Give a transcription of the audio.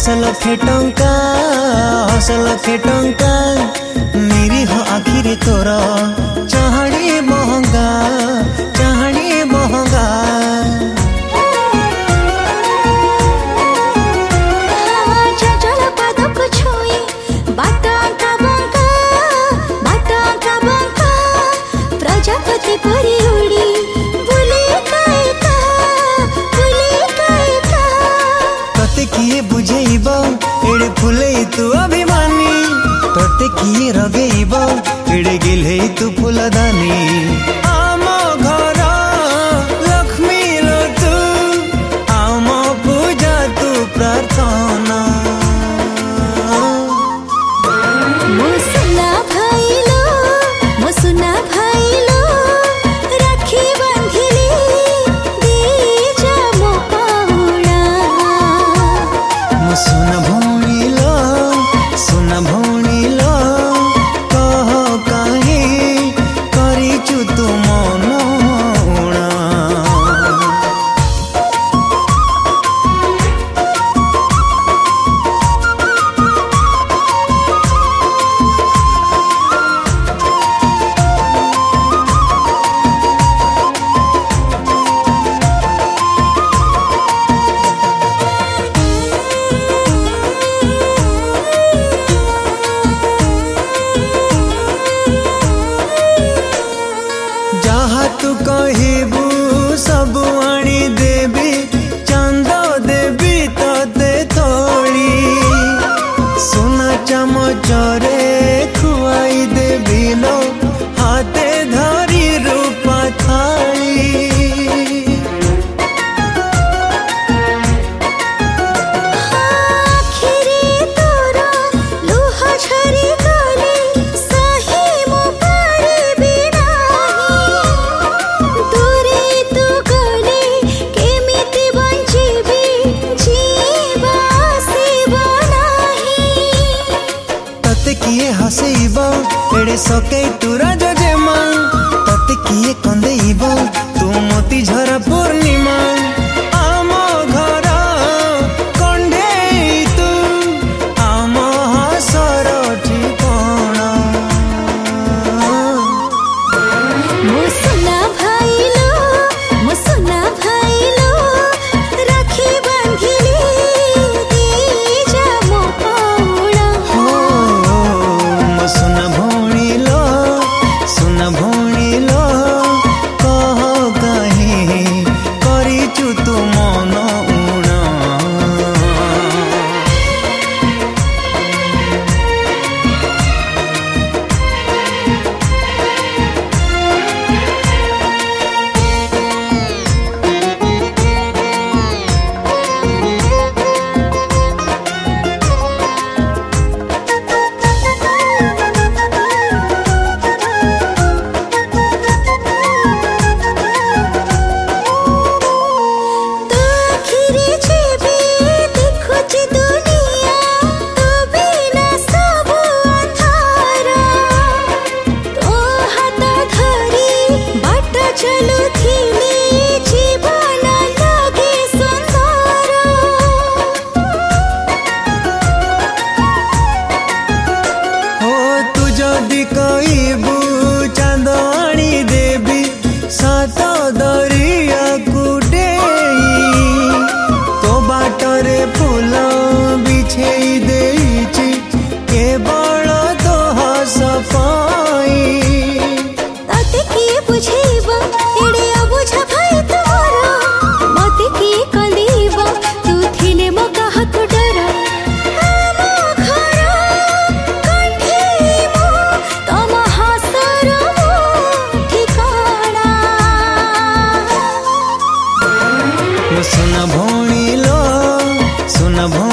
लक्षे टंका 10 लक्ष टंका निरीह आखिरे तोर चाहणी महंगा प्रजापति परी उड़ी तोते किए बुझेब एड़े फुले तू अभिमानी तोते किए रगेब एड़े गिले तू फुलदानी आम घर लक्ष्मी लो तू आम पूजा तू प्रार्थना मो सुना भाईलो राखी बांधिली दीजा मो पाहुणा सुना भौणी लो कह काहे करिचु तू मन उणा तू कहबू सब आनी देवी चांद देवी तते थोड़ी सोना चमचरे खुआई देवी लो हाथे धरी रूपा थाली किए हसेब एड़े सके तू राजा जेमा तते किए कंदेब तू मोती झरा पूर्णिमा आम घर कंडे तू आम हसर ठिकाना मो सुना भाईलो राखी बांधिली दीजा मो पाहुणा सुना भौणी लो कह काहे करिचु तू मन उणा जदि कहबू चांद आनी देवी सात दरिया कुडेई तो बाटरे फूल बिछेई देइछि केवल तो हस पाई तते किए बुझेब एड़े अबुझ भाई तोर मते किए कंदेब तू थिले मो काहको डर सुना भौणी लो